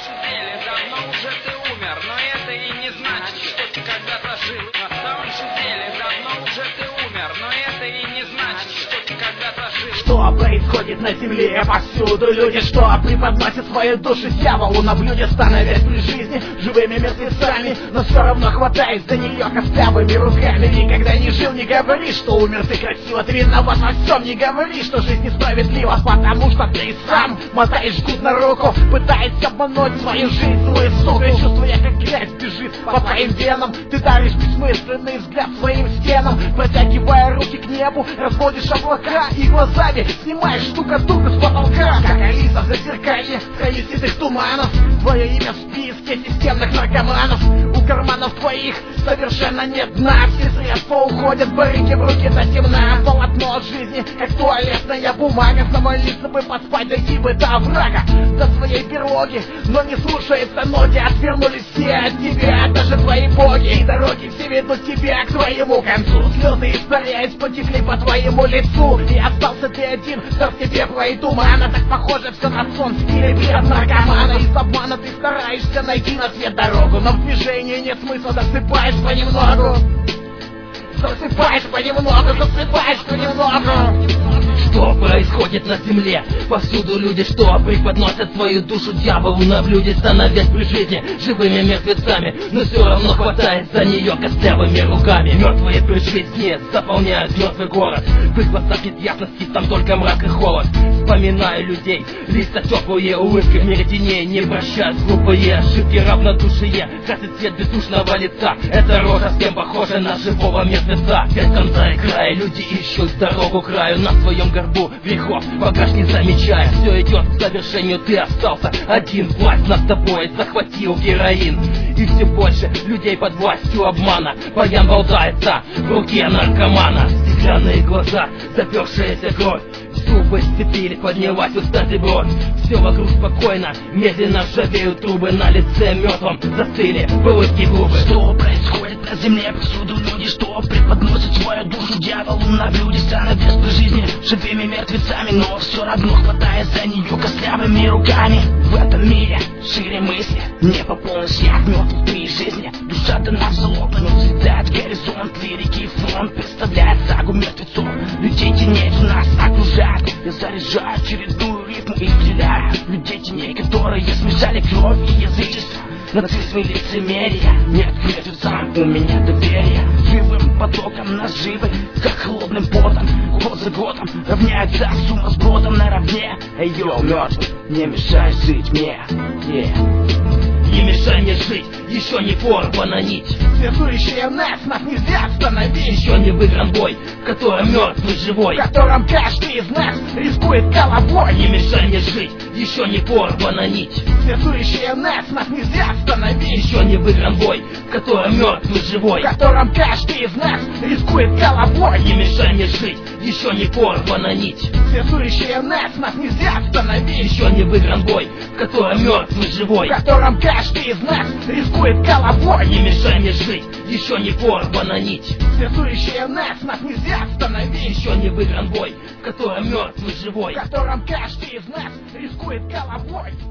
же деле давно уже ты умер, но это и не значит, что ты когда-то жил. На самом же деле давно уже ты умер, но это и не значит, что ты когда-то жил. Что происходит на земле? Повсюду люди, что преподносят свои души дьяволу на блюде, становясь при жизни живыми мертвецами, но все равно хватает за нее костлявыми руками. Никогда не жил, не говори, что умер ты красиво, ты виноват во всем, не говори, что жизнь несправедлива, потому что ты сам мотаешь жгут на руку, пытаясь обмануть свою жизнь, злой сука, чувствуя, как грязь бежит по твоим венам. Ты даришь бессмысленный взгляд своим стенам, протягивая руки к небу, разводишь облака и глазами снимаешь штукатурку с потолка, как Алиса в зазеркалье в краю седых туманов. Твое имя в списке системных наркоманов, у карманов твоих совершенно нет дна. Все средства уходят, барыги в руки до темна. Полотно от жизни, как туалетная бумага, самолиться бы поспать, дойти бы до оврага, до своей берлоги, но не слушается ноги. Отвернулись все от тебя, даже твои боги, и дороги все ведут тебя к твоему концу. Слезы испаряясь потекли по твоему лицу, и остался ты один, в тебе твои тумана. Так похоже все на сон или бред наркомана. Из обмана ты стараешься найти на свет дорогу, но в движении нет смысла, засыпаешь понемногу. Засыпаешь понемногу, засыпаешь понемногу. Что происходит на земле? Повсюду люди, что преподносят свою душу дьяволу на блюде, становясь при жизни живыми мертвецами, но все равно хватает за нее костлявыми руками. Мертвые при жизни заполняют мертвый город, в их глазах нет ясности, там только мрак и холод. Вспоминаю людей, лица теплые, улыбки в мире теней, не прощают глупые ошибки, равнодушие красит цвет бездушного лица. Эта рожа с кем похожа на живого мертвеца. Без конца и края люди ищут дорогу к краю, на своем горбу грехов багаж не замечая. Все идет к завершению, ты остался один, власть над тобой захватил героин. И все больше людей под властью обмана, баян болтается в руке наркомана. Стеклянные глаза, запершаяся кровь, зубы сцепили, поднялась устать и бровь. Все вокруг спокойно, медленно ржавеют трубы, на лице мертвом застыли улыбки губы. Что происходит на земле? Повсюду люди, что преподносят свою душу дьяволу на блюде, становясь при жизни живыми мертвецами, но все равно хватает за нее костлявыми руками. В этом мире шире мысли, не пополнишь яд мертвых при жизни. Душа дана в залог, но взлетает горизонт, лирики и фронт представляет сагу мертвецов. Людей теней у нас окружает, я заряжаю очередную ритму и стреляю. Людей теней, которые смешали кровь и язычество, нацизм и лицемерие. Нет к мертвецам у меня доверия. Живым потоком наживы, как холодным потом, год за годом равняется сумма с бродом наравне. Эй, йоу, мертвый, не мешай жить мне, Не мешай мне жить, еще не порвана нить. Связующая нас нельзя остановить. Еще не выигран бой, в котором мертвый живой, в котором каждый из нас рискует головой. Не мешай мне жить, еще не порвана нить. Связующая нас нельзя остановить. Еще не выигран бой, в котором мертвый живой, в котором каждый из нас рискует головой. Не мешай мне жить, еще не порвана нить. Связующая нас нельзя остановить. Еще не выигран бой, в котором мертвый живой, в котором каждый из нас рискует головой. Не мешай мне жить, еще не порвана нить. Связующая нас нельзя остановить. Еще не выигран бой, в котором мертвый живой, в котором каждый из нас рискует головой.